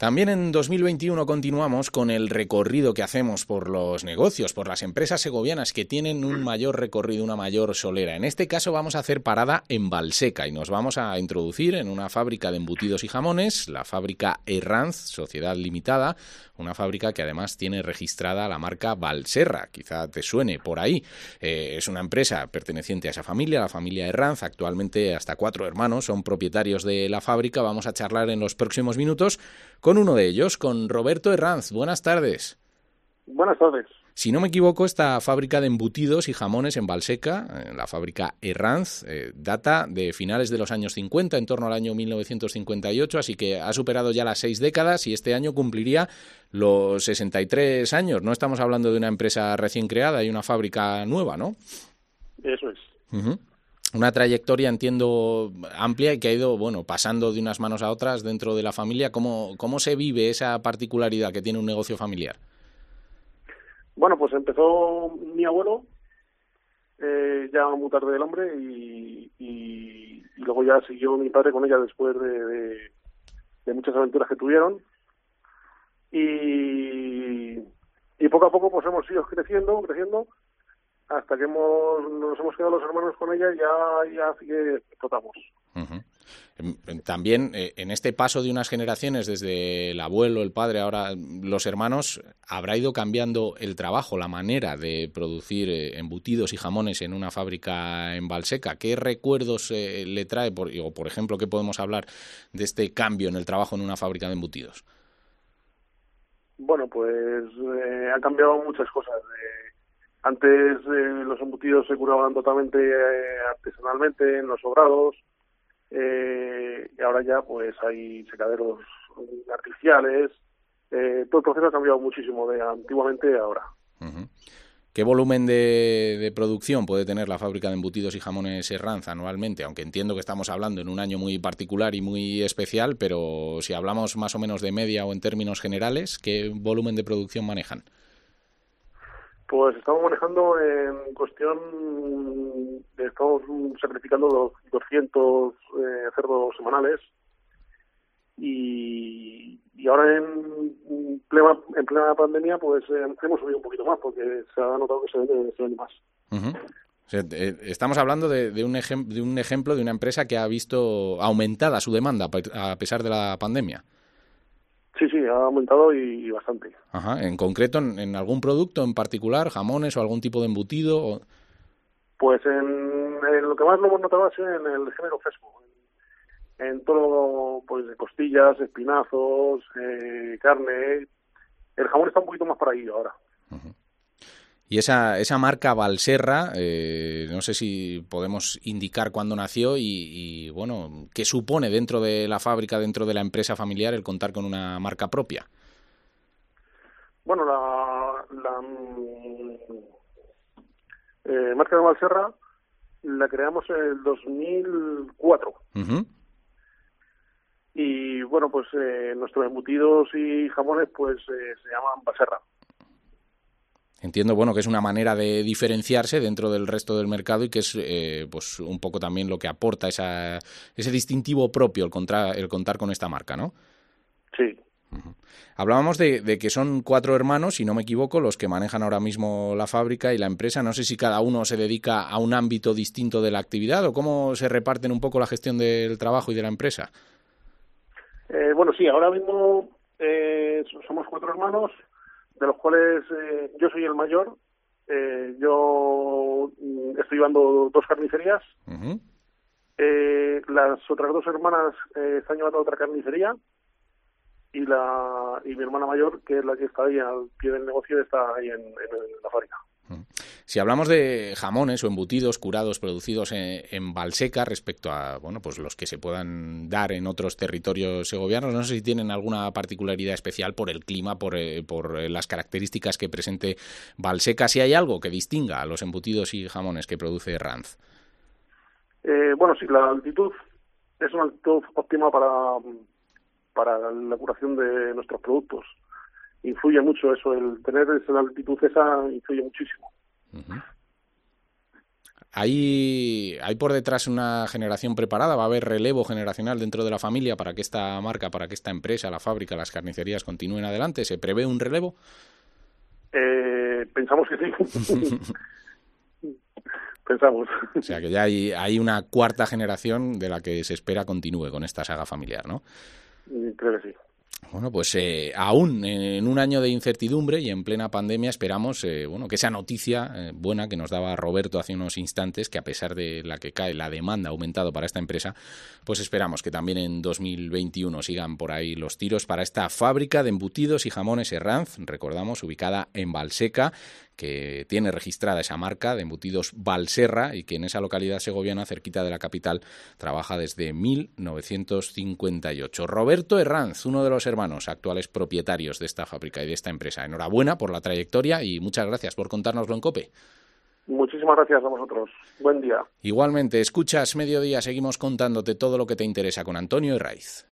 También en 2021 continuamos con el recorrido que hacemos por los negocios, por las empresas segovianas que tienen un mayor recorrido, una mayor solera. En este caso vamos a hacer parada en Valseca y nos vamos a introducir en una fábrica de embutidos y jamones, la fábrica Herranz, Sociedad Limitada, una fábrica que además tiene registrada la marca Valserra, quizá te suene por ahí. Es una empresa perteneciente a esa familia, la familia Herranz. Actualmente hasta 4 hermanos son propietarios de la fábrica. Vamos a charlar en los próximos minutos con uno de ellos, con Roberto Herranz. Buenas tardes. Buenas tardes. Si no me equivoco, esta fábrica de embutidos y jamones en Valseca, la fábrica Herranz, data de finales de los años 50, en torno al año 1958, así que ha superado ya las 6 décadas y este año cumpliría los 63 años. No estamos hablando de una empresa recién creada y una fábrica nueva, ¿no? Eso es. Uh-huh. Una trayectoria, entiendo, amplia y que ha ido, pasando de unas manos a otras dentro de la familia. ¿Cómo se vive esa particularidad que tiene un negocio familiar? Bueno, pues empezó mi abuelo, ya muy tarde del hambre, y luego ya siguió mi padre con ella después de muchas aventuras que tuvieron. Y poco a poco pues hemos ido creciendo, hasta que nos hemos quedado los hermanos con ella y ya sí que explotamos. Uh-huh. También en este paso de unas generaciones, desde el abuelo, el padre, ahora los hermanos, habrá ido cambiando el trabajo, la manera de producir embutidos y jamones en una fábrica en Valseca. ¿Qué recuerdos le trae, por ejemplo, qué podemos hablar de este cambio en el trabajo en una fábrica de embutidos? Bueno, pues han cambiado muchas cosas. Antes los embutidos se curaban totalmente artesanalmente en los sobrados. Y ahora ya pues hay secaderos artificiales. Todo el proceso ha cambiado muchísimo de antiguamente a ahora. Uh-huh. ¿Qué volumen de producción puede tener la fábrica de embutidos y jamones Herranz anualmente? Aunque entiendo que estamos hablando en un año muy particular y muy especial, pero si hablamos más o menos de media o en términos generales, ¿qué volumen de producción manejan? Pues estamos manejando en cuestión, estamos sacrificando los 200 cerdos semanales y ahora en plena pandemia pues hemos subido un poquito más porque se ha notado que se vende más. Uh-huh. O sea, estamos hablando de un ejemplo de una empresa que ha visto aumentada su demanda a pesar de la pandemia. Sí, ha aumentado y bastante. Ajá. ¿En concreto en algún producto en particular, jamones o algún tipo de embutido? Pues en lo que más lo hemos notado es en el género fresco. En todo, pues de costillas, espinazos, carne. El jamón está un poquito más para ahí ahora. Uh-huh. Y esa marca Valserra, no sé si podemos indicar cuándo nació y qué supone dentro de la fábrica, dentro de la empresa familiar, el contar con una marca propia. Bueno, la marca de Valserra la creamos en el 2004. Uh-huh. Y bueno, pues nuestros embutidos y jamones pues se llaman Valserra. Entiendo, que es una manera de diferenciarse dentro del resto del mercado y que es pues un poco también lo que aporta ese distintivo propio el contar con esta marca, ¿no? Sí. Uh-huh. Hablábamos de que son 4 hermanos, si no me equivoco, los que manejan ahora mismo la fábrica y la empresa. No sé si cada uno se dedica a un ámbito distinto de la actividad o cómo se reparten un poco la gestión del trabajo y de la empresa. Bueno, sí, ahora mismo somos 4 hermanos, de los cuales yo soy el mayor. Yo estoy llevando 2 carnicerías. Uh-huh. Las otras 2 hermanas están llevando otra carnicería y mi hermana mayor, que es la que está ahí al pie del negocio, está ahí en la fábrica. Si hablamos de jamones o embutidos curados producidos en Valseca respecto a pues los que se puedan dar en otros territorios segovianos, no sé si tienen alguna particularidad especial por el clima, por las características que presente Valseca, si hay algo que distinga a los embutidos y jamones que produce Herranz. Bueno, sí, la altitud es una altitud óptima para la curación de nuestros productos. Influye mucho eso, el tener esa altitud esa influye muchísimo. Uh-huh. ¿Hay por detrás una generación preparada? ¿Va a haber relevo generacional dentro de la familia para que esta marca, para que esta empresa, la fábrica, las carnicerías continúen adelante? ¿Se prevé un relevo? Pensamos que sí. Pensamos. O sea, que ya hay una cuarta generación de la que se espera continúe con esta saga familiar, ¿no? Creo que sí. Bueno, pues aún en un año de incertidumbre y en plena pandemia esperamos que esa noticia buena que nos daba Roberto hace unos instantes, que a pesar de la que cae la demanda ha aumentado para esta empresa, pues esperamos que también en 2021 sigan por ahí los tiros para esta fábrica de embutidos y jamones Herranz, recordamos, ubicada en Valseca, que tiene registrada esa marca de embutidos Valserra y que en esa localidad segoviana, cerquita de la capital, trabaja desde 1958. Roberto Herranz, uno de los hermanos actuales propietarios de esta fábrica y de esta empresa. Enhorabuena por la trayectoria y muchas gracias por contárnoslo en COPE. Muchísimas gracias a vosotros. Buen día. Igualmente, escuchas Mediodía, seguimos contándote todo lo que te interesa con Antonio Herraiz.